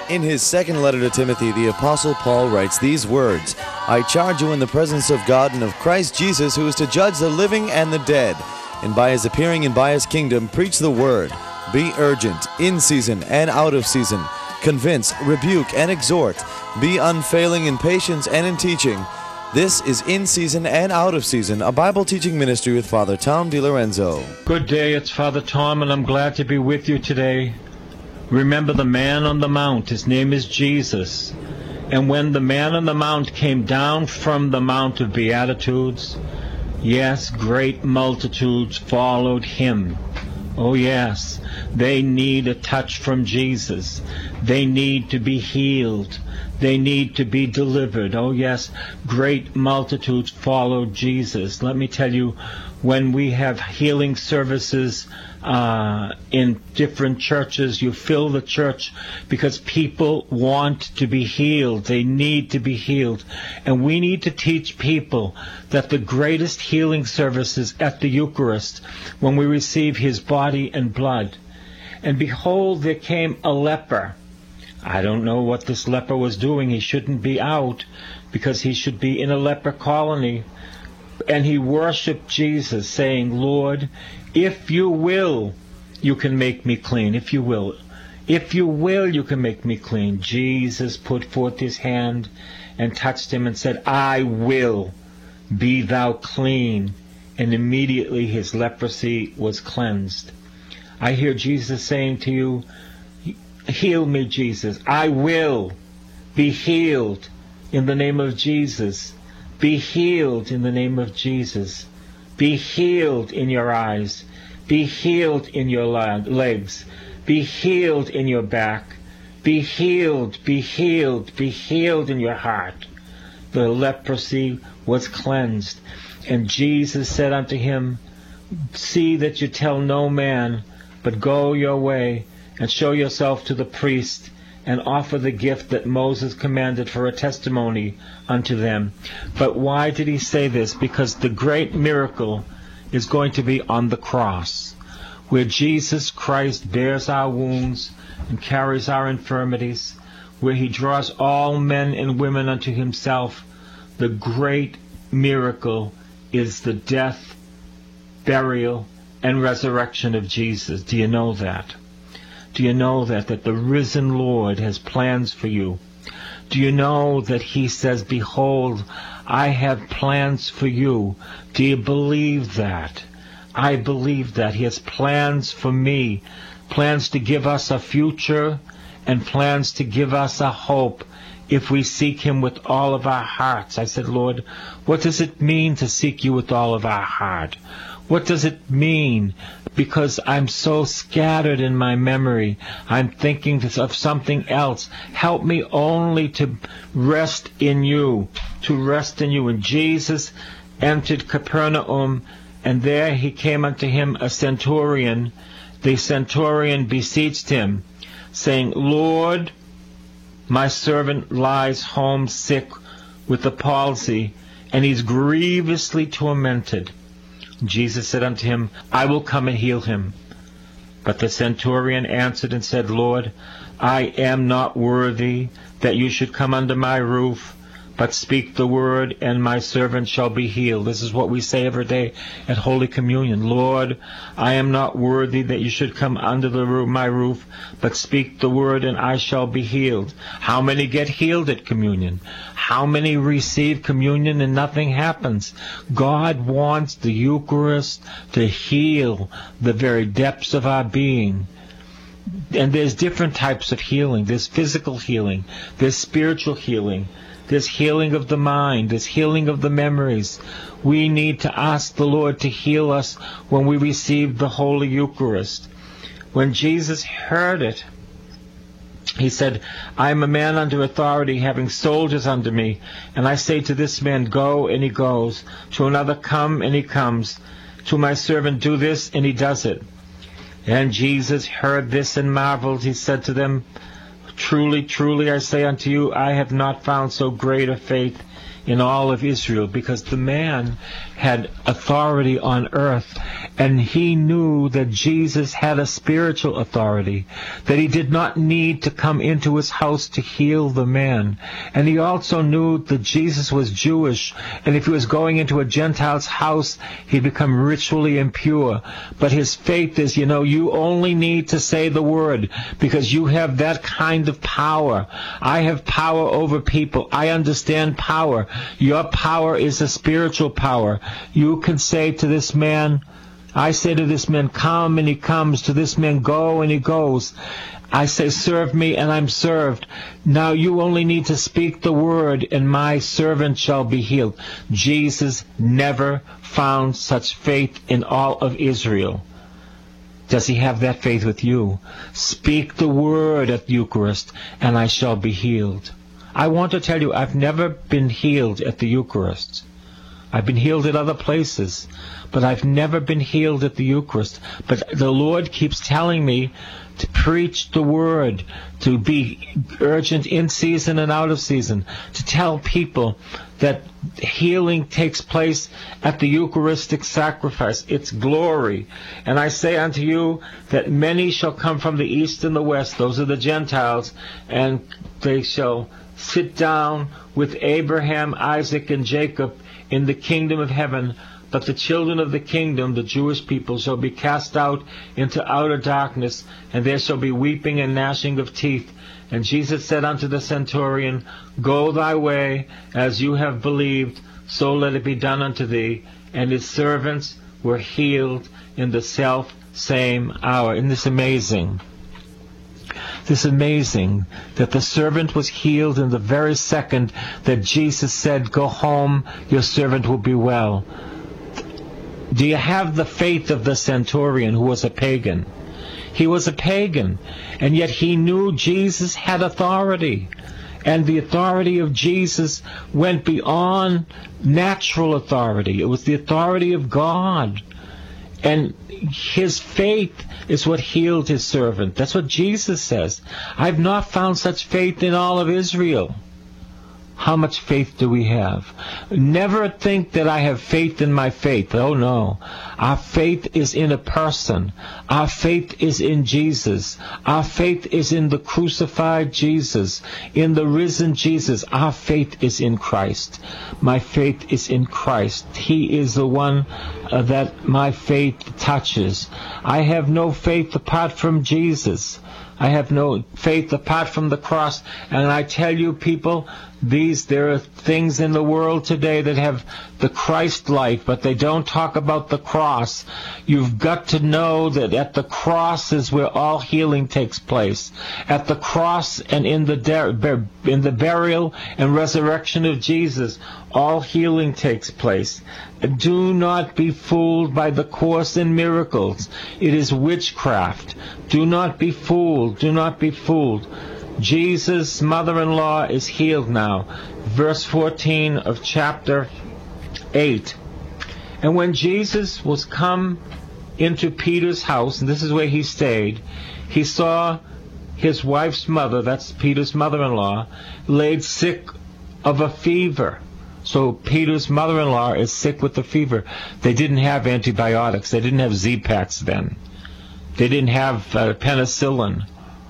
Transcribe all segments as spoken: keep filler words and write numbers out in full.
In his second letter to Timothy, the Apostle Paul writes these words, "I charge you in the presence of God and of Christ Jesus, who is to judge the living and the dead, and by his appearing and by his kingdom, preach the word. Be urgent, in season and out of season. Convince, rebuke, and exhort. Be unfailing in patience and in teaching." This is In Season and Out of Season, a Bible teaching ministry with Father Tom DiLorenzo. Good day, it's Father Tom, and I'm glad to be with you today. Remember the man on the mount, his name is Jesus. And when the man on the mount came down from the Mount of Beatitudes, yes, great multitudes followed him. Oh yes, they need a touch from Jesus. They need to be healed. They need to be delivered. Oh yes, great multitudes followed Jesus. Let me tell you, when we have healing services uh, in different churches, you fill the church because people want to be healed. They need to be healed. And we need to teach people that the greatest healing service is at the Eucharist, when we receive his body and blood. And behold, there came a leper. I don't know what this leper was doing. He shouldn't be out because he should be in a leper colony. And he worshipped Jesus, saying, "Lord, if you will, you can make me clean. If you will. If you will, you can make me clean." Jesus put forth his hand and touched him and said, "I will. Be thou clean." And immediately his leprosy was cleansed. I hear Jesus saying to you, "Heal me, Jesus. I will. Be healed in the name of Jesus. Be healed in the name of Jesus. Be healed in your eyes. Be healed in your legs. Be healed in your back. Be healed, be healed, be healed in your heart." The leprosy was cleansed. And Jesus said unto him, "See that you tell no man, but go your way, and show yourself to the priest, and offer the gift that Moses commanded for a testimony unto them." But why did he say this? Because the great miracle is going to be on the cross, where Jesus Christ bears our wounds and carries our infirmities, where he draws all men and women unto himself. The great miracle is the death, burial, and resurrection of Jesus. Do you know that? Do you know that, that the risen Lord has plans for you? Do you know that he says, "Behold, I have plans for you"? Do you believe that? I believe that. He has plans for me, plans to give us a future and plans to give us a hope if we seek him with all of our hearts. I said, "Lord, what does it mean to seek you with all of our heart? What does it mean? Because I'm so scattered in my memory. I'm thinking of something else. Help me only to rest in you, to rest in you." And Jesus entered Capernaum, and there he came unto him a centurion. The centurion beseeched him, saying, "Lord, my servant lies home sick with the palsy, and he's grievously tormented." Jesus said unto him, "I will come and heal him." But the centurion answered and said, "Lord, I am not worthy that you should come under my roof, but speak the word, and my servant shall be healed." This is what we say every day at Holy Communion. "Lord, I am not worthy that you should come under the roof, my roof, but speak the word, and I shall be healed." How many get healed at communion? How many receive communion and nothing happens? God wants the Eucharist to heal the very depths of our being. And there's different types of healing. There's physical healing. There's spiritual healing. There's healing of the mind. There's healing of the memories. We need to ask the Lord to heal us when we receive the Holy Eucharist. When Jesus heard it, he said, "I am a man under authority, having soldiers under me. And I say to this man, go, and he goes. To another, come, and he comes. To my servant, do this, and he does it." And Jesus heard this and marveled. He said to them, "Truly, truly, I say unto you, I have not found so great a faith in all of Israel," because the man had authority on earth, and he knew that Jesus had a spiritual authority, that he did not need to come into his house to heal the man. And he also knew that Jesus was Jewish, and if he was going into a Gentile's house, he'd become ritually impure. But his faith is, you know, you only need to say the word, because you have that kind of power. I have power over people. I understand power. Your power is a spiritual power. You can say to this man, I say to this man, come, and he comes. To this man, go, and he goes. I say, serve me, and I'm served. Now you only need to speak the word, and my servant shall be healed. Jesus never found such faith in all of Israel. Does he have that faith with you? Speak the word at the Eucharist, and I shall be healed. I want to tell you, I've never been healed at the Eucharist. I've been healed at other places, but I've never been healed at the Eucharist. But the Lord keeps telling me to preach the word, to be urgent in season and out of season, to tell people that healing takes place at the Eucharistic sacrifice. It's glory. And I say unto you that many shall come from the east and the west, those are the Gentiles, and they shall sit down with Abraham, Isaac, and Jacob in the kingdom of heaven. But the children of the kingdom, the Jewish people, shall be cast out into outer darkness, and there shall be weeping and gnashing of teeth. And Jesus said unto the centurion, go thy way, as you have believed, so let it be done unto thee. And his servants were healed in the self same hour. Isn't this amazing? This is amazing that the servant was healed in the very second that Jesus said, go home, your servant will be well. Do you have the faith of the centurion, who was a pagan? He was a pagan, and yet he knew Jesus had authority. And the authority of Jesus went beyond natural authority. It was the authority of God. And his faith is what healed his servant. That's what Jesus says. I've not found such faith in all of Israel. How much faith do we have? Never think that I have faith in my faith. Oh no. Our faith is in a person. Our faith is in Jesus. Our faith is in the crucified Jesus, in the risen Jesus. Our faith is in Christ. My faith is in Christ. He is the one uh, that my faith touches. I have no faith apart from Jesus. I have no faith apart from the cross. And I tell you, people, these there are things in the world today that have the Christ life, but they don't talk about the cross. You've got to know that at the cross is where all healing takes place. At the cross and in the de- in the burial and resurrection of Jesus, all healing takes place. Do not be fooled by the Course in Miracles. It is witchcraft. Do not be fooled. Do not be fooled. Jesus' mother-in-law is healed now. Verse fourteen of chapter eight. And when Jesus was come into Peter's house, and this is where he stayed, he saw his wife's mother, that's Peter's mother-in-law, laid sick of a fever. So Peter's mother-in-law is sick with the fever. They didn't have antibiotics. They didn't have Z-Paks then. They didn't have uh, penicillin.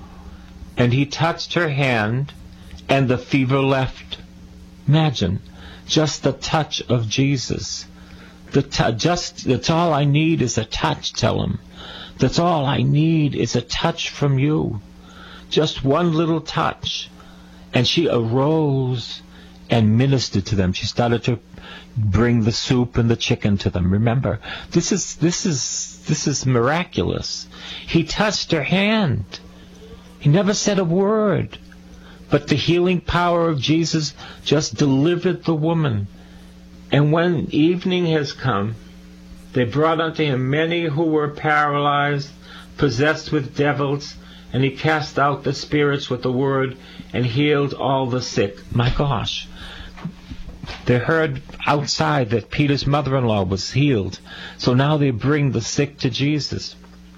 And he touched her hand, and the fever left. Imagine, just the touch of Jesus. The t- just that's all I need is a touch, tell him. That's all I need is a touch from you. Just one little touch. And she arose and ministered to them. She started to bring the soup and the chicken to them. Remember, this is this is this is miraculous. He touched her hand. He never said a word. But the healing power of Jesus just delivered the woman. And when evening has come, they brought unto him many who were paralyzed, possessed with devils, and he cast out the spirits with the word and healed all the sick. My gosh. They heard outside that Peter's mother-in-law was healed. So now they bring the sick to Jesus.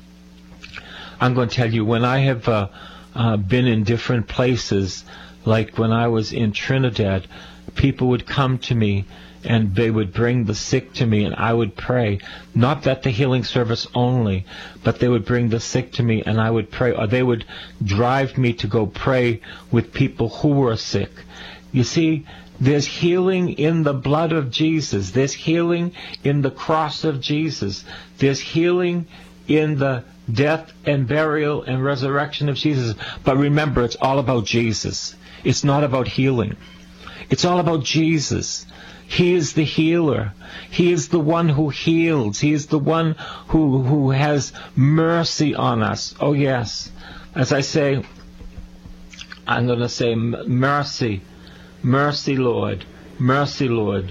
I'm going to tell you, when I have uh, uh, been in different places, like when I was in Trinidad, people would come to me and they would bring the sick to me, and I would pray. Not at the healing service only, but they would bring the sick to me, and I would pray. Or they would drive me to go pray with people who were sick. You see, there's healing in the blood of Jesus. There's healing in the cross of Jesus. There's healing in the death and burial and resurrection of Jesus. But remember, it's all about Jesus. It's not about healing. It's all about Jesus. He is the healer. He is the one who heals. He is the one who, who has mercy on us. Oh, yes. As I say, I'm going to say mercy. Mercy, Lord. Mercy, Lord.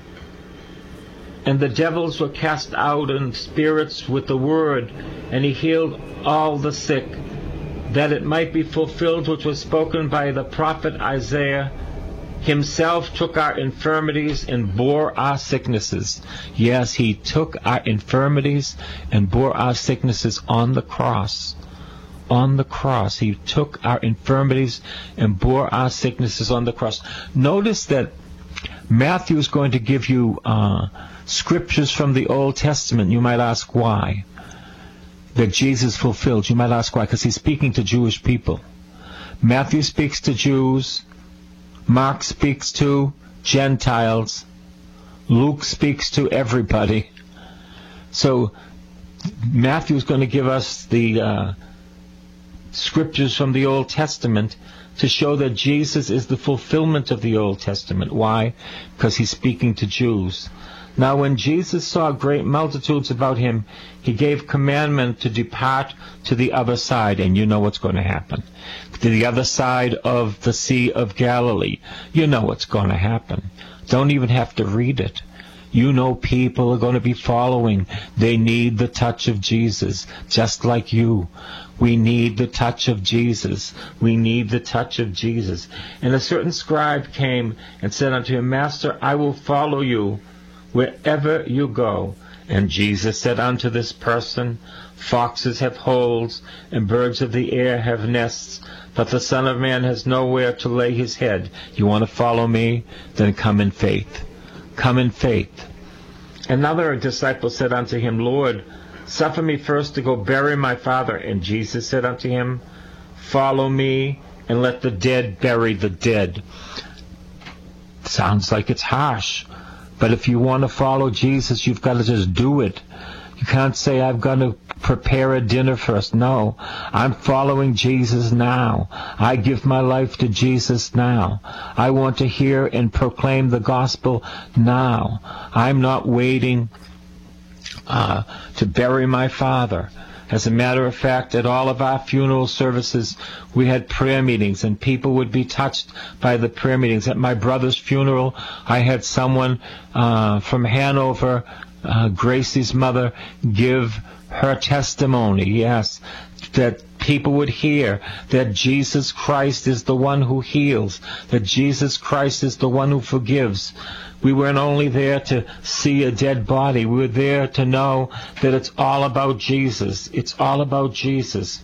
And the devils were cast out and spirits with the word, and he healed all the sick, that it might be fulfilled which was spoken by the prophet Isaiah. Himself took our infirmities and bore our sicknesses. Yes, he took our infirmities and bore our sicknesses on the cross. On the cross. He took our infirmities and bore our sicknesses on the cross. Notice that Matthew is going to give you uh, scriptures from the Old Testament. You might ask why. That Jesus fulfilled. You might ask why. Because he's speaking to Jewish people. Matthew speaks to Jews. Mark speaks to Gentiles. Luke speaks to everybody. So Matthew's going to give us the uh, scriptures from the Old Testament to show that Jesus is the fulfillment of the Old Testament. Why? Because he's speaking to Jews. Now when Jesus saw great multitudes about him, he gave commandment to depart to the other side. And you know what's going to happen. To the other side of the Sea of Galilee. You know what's going to happen. Don't even have to read it. You know people are going to be following. They need the touch of Jesus, just like you. We need the touch of Jesus. We need the touch of Jesus. And a certain scribe came and said unto him, Master, I will follow you wherever you go. And Jesus said unto this person, Foxes have holes, and birds of the air have nests, but the Son of Man has nowhere to lay his head. You want to follow me? Then come in faith. Come in faith. Another disciple said unto him, Lord, suffer me first to go bury my father. And Jesus said unto him, Follow me, and let the dead bury the dead. Sounds like it's harsh. But if you want to follow Jesus, you've got to just do it. You can't say, I've got to prepare a dinner first. No, I'm following Jesus now. I give my life to Jesus now. I want to hear and proclaim the gospel now. I'm not waiting uh, to bury my father. As a matter of fact, at all of our funeral services, we had prayer meetings, and people would be touched by the prayer meetings. At my brother's funeral, I had someone uh, from Hanover, uh, Gracie's mother, give her testimony, yes, that people would hear that Jesus Christ is the one who heals, that Jesus Christ is the one who forgives. We weren't only there to see a dead body. We were there to know that it's all about Jesus. It's all about Jesus.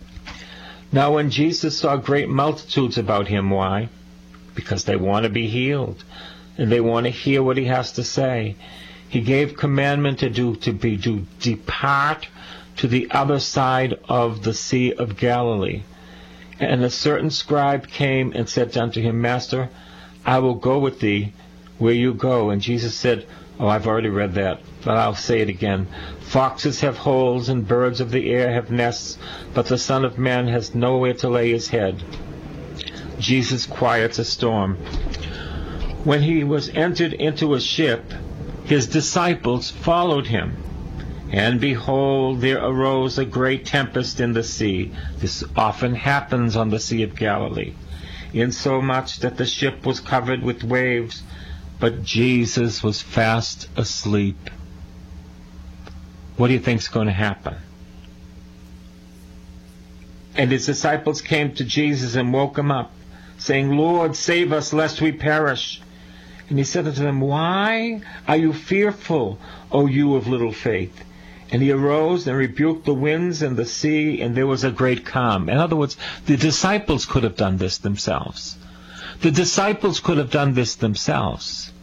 Now when Jesus saw great multitudes about him, why? Because they want to be healed, and they want to hear what he has to say. He gave commandment to do to be to depart to the other side of the Sea of Galilee. And a certain scribe came and said unto him, Master, I will go with thee where you go. And Jesus said, oh, I've already read that, but I'll say it again. Foxes have holes, and birds of the air have nests, but the Son of Man has nowhere to lay his head. Jesus quiets a storm. When he was entered into a ship, his disciples followed him. And behold, there arose a great tempest in the sea. This often happens on the Sea of Galilee, insomuch that the ship was covered with waves, but Jesus was fast asleep. What do you think's going to happen? And his disciples came to Jesus and woke him up, saying, Lord, save us, lest we perish. And he said unto them, Why are you fearful, O you of little faith? And he arose and rebuked the winds and the sea, and there was a great calm. In other words, the disciples could have done this themselves. The disciples could have done this themselves.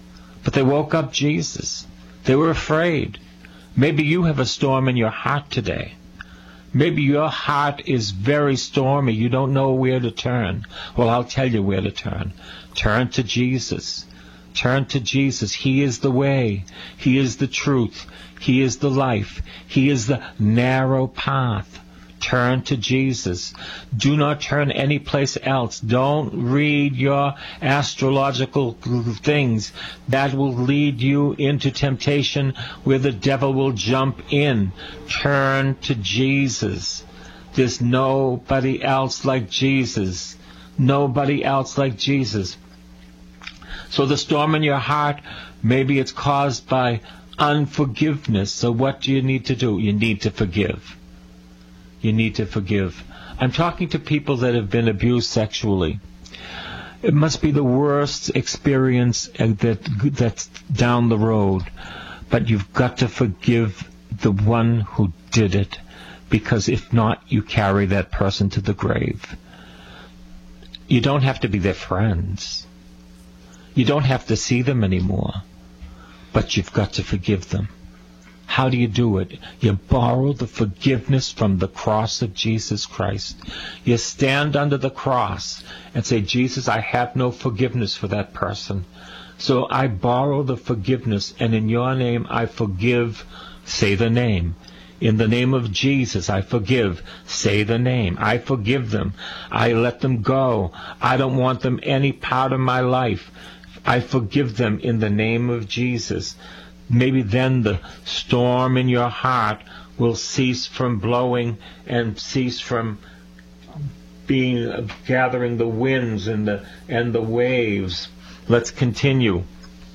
But they woke up Jesus. They were afraid. Maybe you have a storm in your heart today. Maybe your heart is very stormy. You don't know where to turn. Well, I'll tell you where to turn. Turn to Jesus. Turn to Jesus. He is the way. He is the truth. He is the life. He is the narrow path. Turn to Jesus. Do not turn any place else. Don't read your astrological things. That will lead you into temptation where the devil will jump in. Turn to Jesus. There's nobody else like Jesus. Nobody else like Jesus. So the storm in your heart, maybe it's caused by unforgiveness. So what do you need to do? You need to forgive. You need to forgive. I'm talking to people that have been abused sexually. It must be the worst experience that that's down the road. But you've got to forgive the one who did it, because if not, you carry that person to the grave. You don't have to be their friends. You don't have to see them anymore. But you've got to forgive them. How do you do it? You borrow the forgiveness from the cross of Jesus Christ. You stand under the cross and say, Jesus, I have no forgiveness for that person. So I borrow the forgiveness, and in your name I forgive. Say the name. In the name of Jesus, I forgive. Say the name. I forgive them. I let them go. I don't want them any part of my life. I forgive them in the name of Jesus. Maybe then the storm in your heart will cease from blowing and cease from being uh, gathering the winds and the and the waves. Let's continue.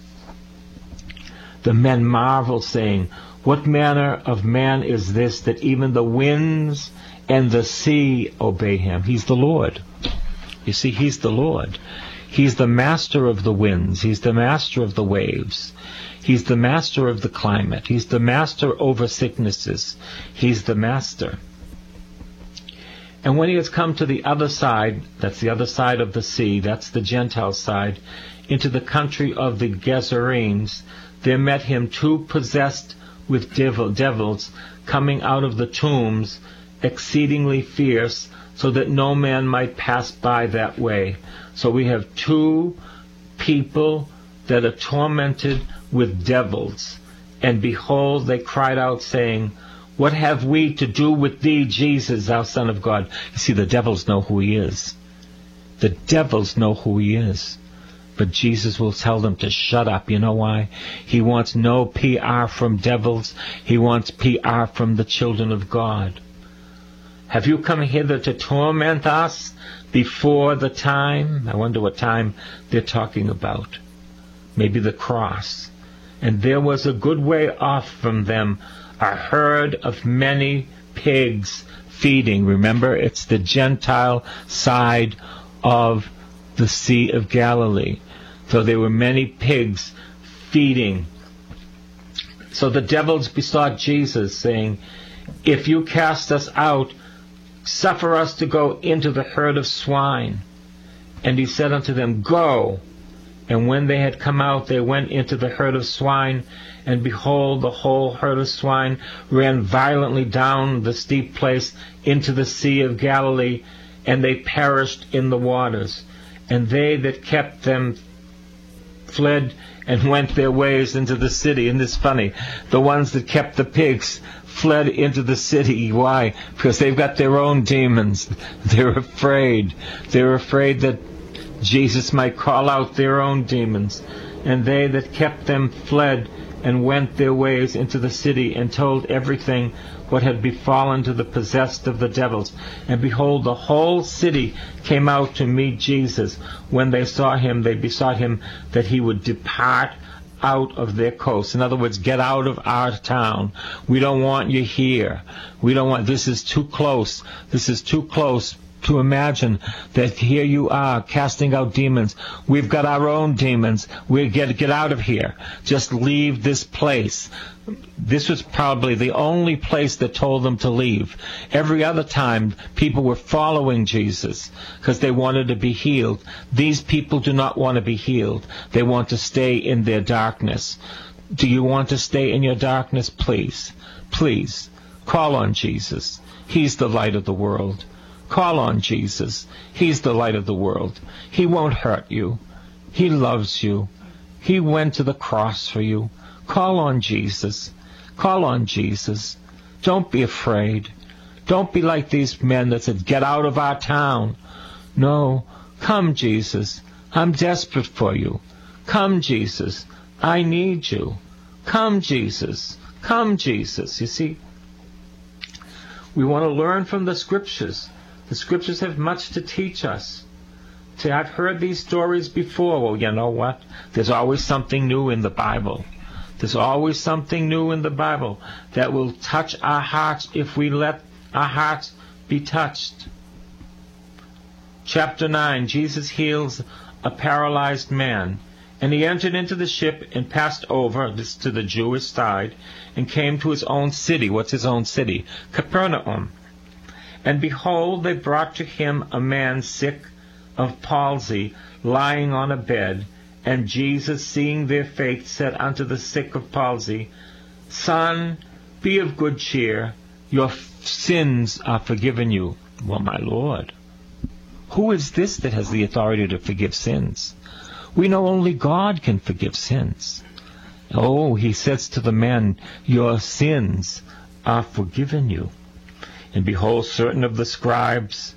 The men marvel, saying, what manner of man is this, that even the winds and the sea obey him? He's the Lord. You see, he's the Lord. He's the master of the winds. He's the master of the waves. He's the master of the climate. He's the master over sicknesses. He's the master. And when he has come to the other side, that's the other side of the sea, that's the Gentile side, into the country of the Gerasenes, there met him two possessed with devil, devils, coming out of the tombs, exceedingly fierce, so that no man might pass by that way. So we have two people that are tormented with devils. And behold, they cried out, saying, what have we to do with thee, Jesus, thou Son of God? You see, the devils know who he is. The devils know who he is. But Jesus will tell them to shut up. You know why? He wants no P R from devils. He wants P R from the children of God. Have you come hither to torment us before the time? I wonder what time they're talking about. Maybe the cross. And there was a good way off from them a herd of many pigs feeding. Remember, it's the Gentile side of the Sea of Galilee. So there were many pigs feeding. So the devils besought Jesus, saying, if you cast us out, suffer us to go into the herd of swine. And he said unto them, go. And when they had come out, they went into the herd of swine, and behold, the whole herd of swine ran violently down the steep place into the Sea of Galilee, and they perished in the waters. And they that kept them fled and went their ways into the city. And this is funny. The ones that kept the pigs fled into the city. Why? Because they've got their own demons. They're afraid. They're afraid that Jesus might call out their own demons. And they that kept them fled and went their ways into the city, and told everything what had befallen to the possessed of the devils. And behold, the whole city came out to meet Jesus. When they saw him, they besought him that he would depart out of their coast. In other words, get out of our town. We don't want you here. We don't want, this is too close. This is too close to imagine that here you are casting out demons. We've got our own demons. We get get out of here. Just leave this place. This was probably the only place that told them to leave. Every other time, people were following Jesus because they wanted to be healed. These people do not want to be healed. They want to stay in their darkness. Do you want to stay in your darkness? Please, please, call on Jesus. He's the light of the world. Call on Jesus. He's the light of the world. He won't hurt you. He loves you. He went to the cross for you. Call on Jesus. Call on Jesus. Don't be afraid. Don't be like these men that said, get out of our town. No. Come, Jesus. I'm desperate for you. Come, Jesus. I need you. Come, Jesus. Come, Jesus. You see, we want to learn from the Scriptures. The Scriptures have much to teach us. See, I've heard these stories before. Well, you know what? There's always something new in the Bible. There's always something new in the Bible that will touch our hearts if we let our hearts be touched. Chapter nine, Jesus heals a paralyzed man. And he entered into the ship and passed over, this to the Jewish side, and came to his own city. What's his own city? Capernaum. And behold, they brought to him a man sick of palsy, lying on a bed. And Jesus, seeing their faith, said unto the sick of palsy, Son, be of good cheer, your sins are forgiven you. Well, my Lord, who is this that has the authority to forgive sins? We know only God can forgive sins. Oh, he says to the man, your sins are forgiven you. And behold, certain of the scribes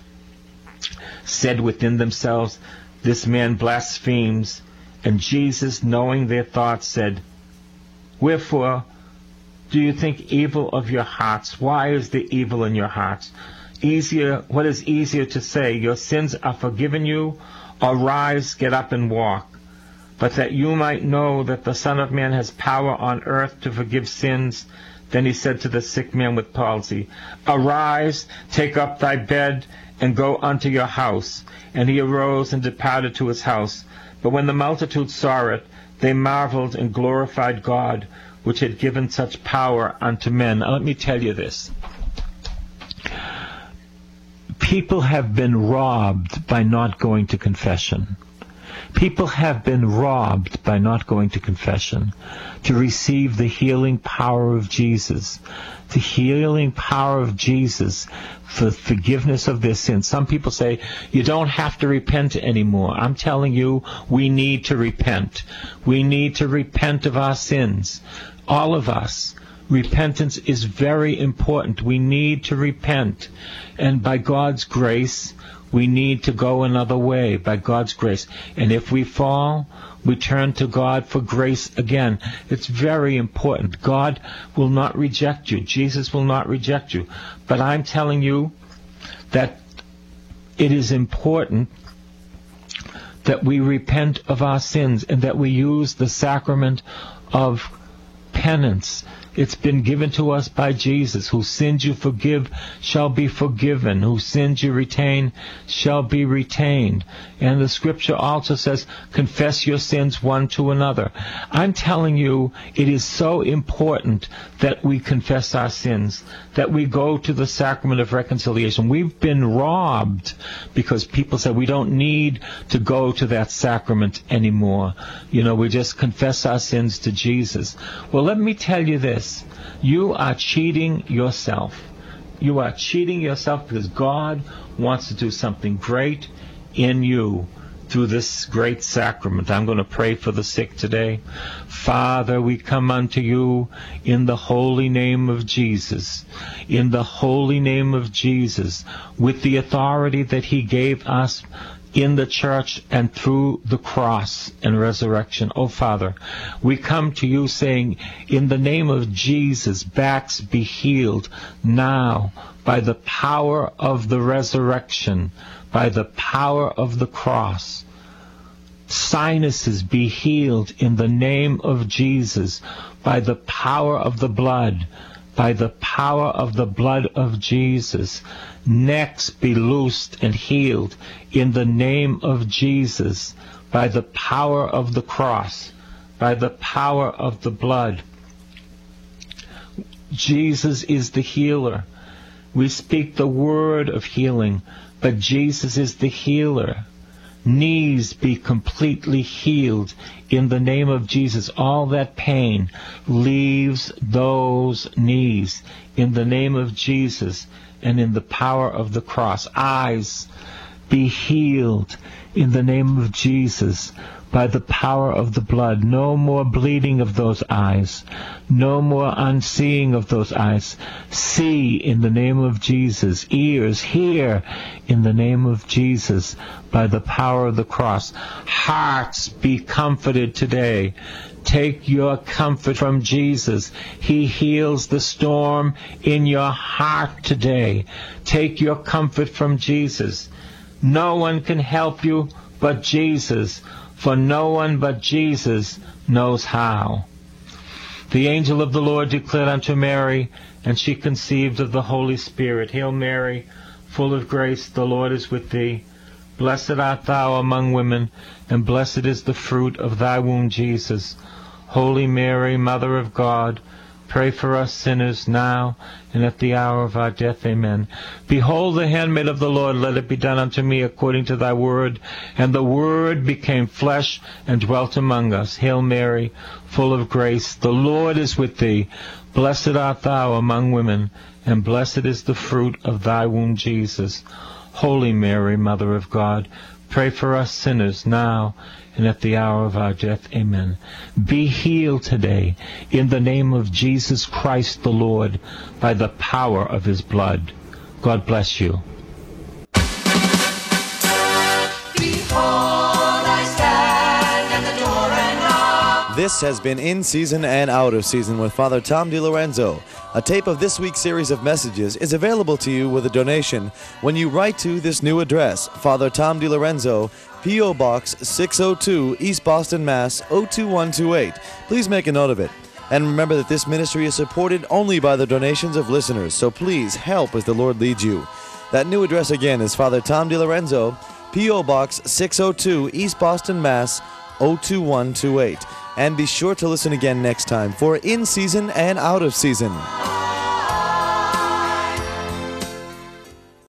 said within themselves, this man blasphemes. And Jesus, knowing their thoughts, said, Wherefore do you think evil of your hearts? Why is the evil in your hearts? Easier, what is easier to say, your sins are forgiven you, or rise, get up and walk? But that you might know that the Son of Man has power on earth to forgive sins. Then he said to the sick man with palsy, Arise, take up thy bed, and go unto your house. And he arose and departed to his house. But when the multitude saw it, they marveled and glorified God, which had given such power unto men. Now, let me tell you this. People have been robbed by not going to confession. People have been robbed by not going to confession to receive the healing power of Jesus. The healing power of Jesus for forgiveness of their sins. Some people say, you don't have to repent anymore. I'm telling you, we need to repent. We need to repent of our sins. All of us. Repentance is very important. We need to repent. And by God's grace, we need to go another way, by God's grace. And if we fall, we turn to God for grace again. It's very important. God will not reject you. Jesus will not reject you. But I'm telling you that it is important that we repent of our sins and that we use the sacrament of penance. It's been given to us by Jesus. Whose sins you forgive shall be forgiven. Whose sins you retain shall be retained. And the Scripture also says, confess your sins one to another. I'm telling you, it is so important that we confess our sins, that we go to the sacrament of reconciliation. We've been robbed because people say we don't need to go to that sacrament anymore. You know, we just confess our sins to Jesus. Well, let me tell you this. You are cheating yourself. You are cheating yourself because God wants to do something great in you through this great sacrament. I'm going to pray for the sick today. Father, we come unto you in the holy name of Jesus. In the holy name of Jesus, with the authority that he gave us in the church and through the cross and resurrection. Oh, Father, we come to you saying, in the name of Jesus, backs be healed now by the power of the resurrection, by the power of the cross. Sinuses be healed in the name of Jesus by the power of the blood, by the power of the blood of Jesus. Necks be loosed and healed in the name of Jesus, by the power of the cross, by the power of the blood. Jesus is the healer. We speak the word of healing, but Jesus is the healer. Knees be completely healed in the name of Jesus. All that pain leaves those knees in the name of Jesus and in the power of the cross. Eyes be healed in the name of Jesus by the power of the blood. No more bleeding of those eyes. No more unseeing of those eyes. See in the name of Jesus. Ears hear in the name of Jesus by the power of the cross. Hearts be comforted today. Take your comfort from Jesus. He heals the storm in your heart today. Take your comfort from Jesus. No one can help you but Jesus, for no one but Jesus knows how. The angel of the Lord declared unto Mary, and she conceived of the Holy Spirit. Hail Mary, full of grace, the Lord is with thee. Blessed art thou among women, and blessed is the fruit of thy womb, Jesus. Holy Mary, Mother of God, pray for us sinners now and at the hour of our death. Amen. Behold the handmaid of the Lord, let it be done unto me according to thy word. And the word became flesh and dwelt among us. Hail Mary, full of grace, the Lord is with thee. Blessed art thou among women, and blessed is the fruit of thy womb, Jesus. Holy Mary, Mother of God, pray for us sinners now and at the hour of our death. Amen. Be healed today in the name of Jesus Christ the Lord by the power of his blood. God bless you. Behold, I stand at the door and knock. This has been In Season and Out of Season with Father Tom DiLorenzo. A tape of this week's series of messages is available to you with a donation when you write to this new address, Father Tom DiLorenzo, P O. Box six oh two, East Boston, Mass. oh two one two eight. Please make a note of it. And remember that this ministry is supported only by the donations of listeners, so please help as the Lord leads you. That new address again is Father Tom DiLorenzo, P O. Box six oh two, East Boston, Mass. oh two one two eight. And be sure to listen again next time for In Season and Out of Season.